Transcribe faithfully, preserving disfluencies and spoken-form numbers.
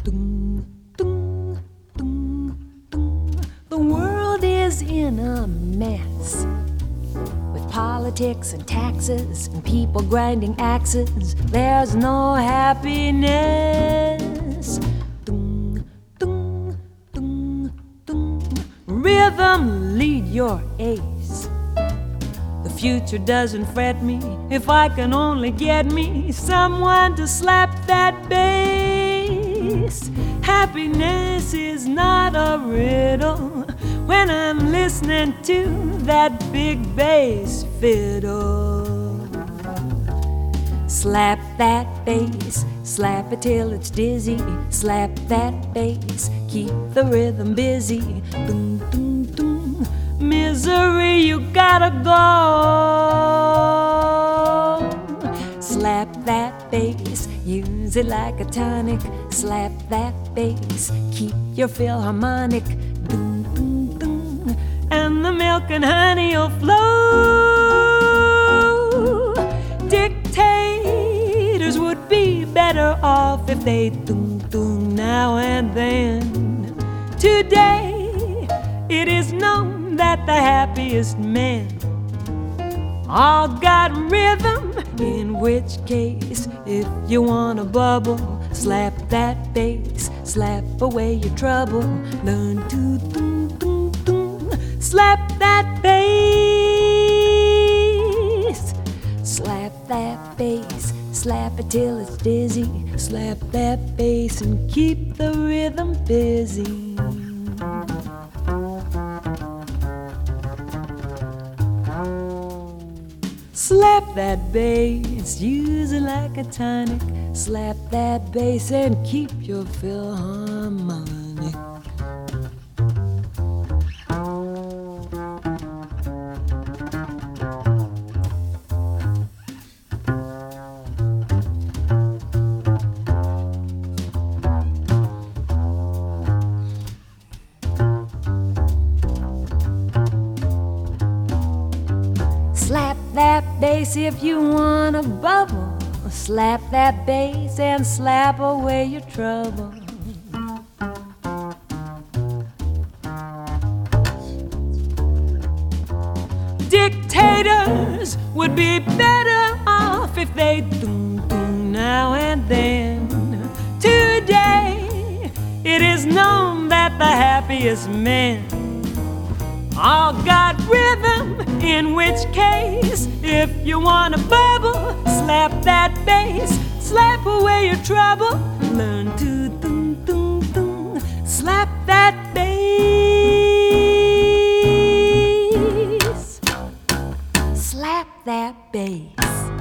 Dum, dum, dum, dum. The world is in a mess, with politics and taxes and people grinding axes. There's no happiness. Dum, dum, dum, dum. Rhythm, lead your ace. The future doesn't fret me if I can only get me someone to slap that bass. Happiness is not a riddle when I'm listening to that big bass fiddle. Slap that bass, slap it till it's dizzy. Slap that bass, keep the rhythm busy. Boom, boom, boom. Misery, you gotta go. Slap that bass, use it like a tonic. Slap that bass, keep your Philharmonic. Boom, boom, boom. And the milk and honey will flow. Dictators would be better off if they doom, doom now and then. Today, it is known that the happiest men all got rhythm, in which case, if you want a bubble, slap that bass, slap away your trouble. Learn to doom, doom, doom. Slap that bass, slap that bass, slap it till it's dizzy. Slap that bass and keep the rhythm busy. Slap that bass, use it like a tonic. Slap that bass and keep your Philharmonic. Slap that bass if you want a bubble. Slap that bass and slap away your trouble. Dictators would be better off if they doom, doom now and then. Today, it is known that the happiest men all got rhythm, in which case, if you want a bubble, slap that bass, slap away your trouble. Learn to doom, doom, doom. Slap that bass, slap that bass.